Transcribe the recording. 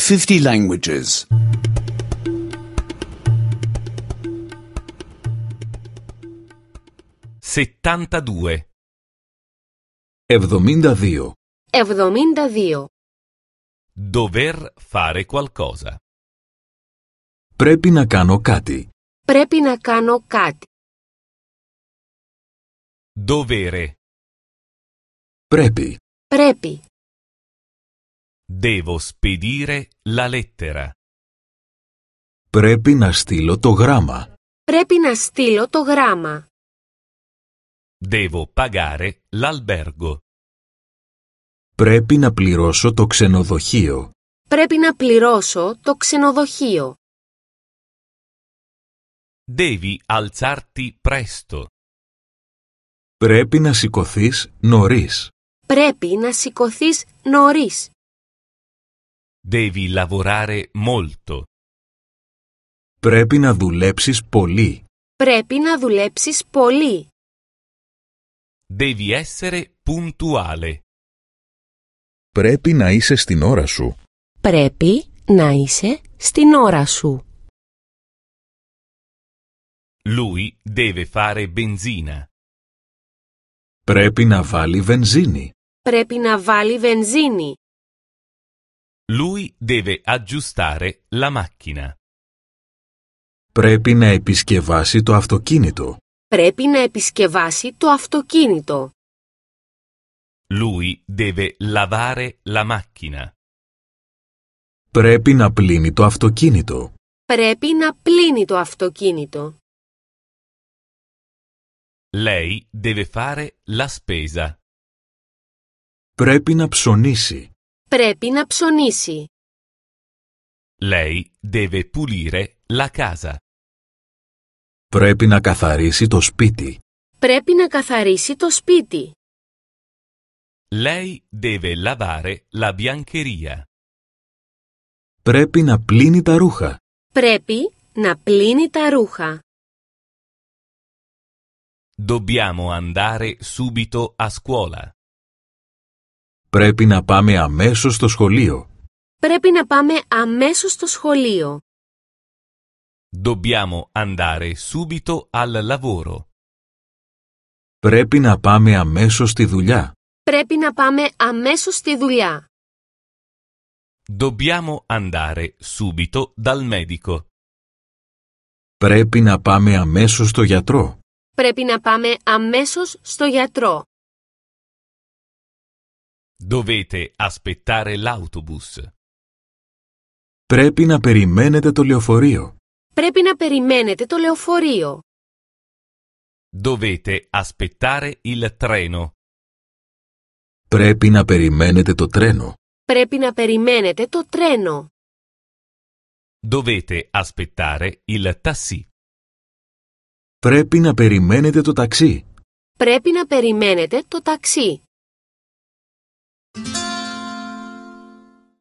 50 languages. 72. 72. 72. Dover fare qualcosa. Πρέπει να κάνω κάτι. Πρέπει να κάνω κάτι. Dovere. Πρέπει. Πρέπει. Devo spedire la lettera. Πρέπει να στείλω το γράμμα. Πρέπει να στείλω το γράμμα. Devo pagare l'albergo. Πρέπει να πληρώσω το ξενοδοχείο. Πρέπει να πληρώσω το ξενοδοχείο. Devi alzarti presto. Πρέπει να σηκωθείς νωρίς. Πρέπει να σηκωθείς νωρίς. Devi lavorare molto. Πρέπει να δουλέψεις πολύ. Πρέπει να δουλέψεις πολύ. Devi essere puntuale. Πρέπει να είσαι στην ώρα σου. Πρέπει να είσαι στην ώρα σου. Lui deve fare benzina. Πρέπει να βάλει βενζίνη. Πρέπει να βάλει βενζίνη. Lui deve aggiustare la macchina. Πρέπει να επισκευάσει το αυτοκίνητο. Πρέπει να επισκευάσει το αυτοκίνητο. Lui deve lavare la macchina. Πρέπει να πλύνει το αυτοκίνητο. Πρέπει να πλύνει το αυτοκίνητο. Lei deve fare la spesa. Πρέπει να ψωνίσει. Πρέπει να ψωνίσει. Lei deve pulire la casa. Πρέπει να καθαρίσει το σπίτι. Πρέπει να καθαρίσει το σπίτι. Lei deve lavare la biancheria. Πρέπει να πλύνει τα ρούχα. Πρέπει να πλύνει τα ρούχα. Dobbiamo andare subito a scuola. Πρέπει να πάμε αμέσως στο σχολείο. Πρέπει να πάμε αμέσως στο σχολείο. Dobbiamo andare subito al lavoro. Πρέπει να πάμε αμέσως στη δουλειά. Πρέπει να πάμε αμέσως στη δουλειά. Dobbiamo andare subito dal medico. Πρέπει να πάμε αμέσως στο γιατρό. Πρέπει να πάμε αμέσως στο γιατρό. Dovete aspettare l'autobus. Πρέπει να περιμένετε το λεωφορείο. Πρέπει να περιμένετε το λεωφορείο. Dovete aspettare il treno. Πρέπει να περιμένετε το τρένο. Πρέπει να περιμένετε το τρένο. Dovete aspettare il taxi. Πρέπει να περιμένετε το ταξί. Πρέπει να περιμένετε το ταξί.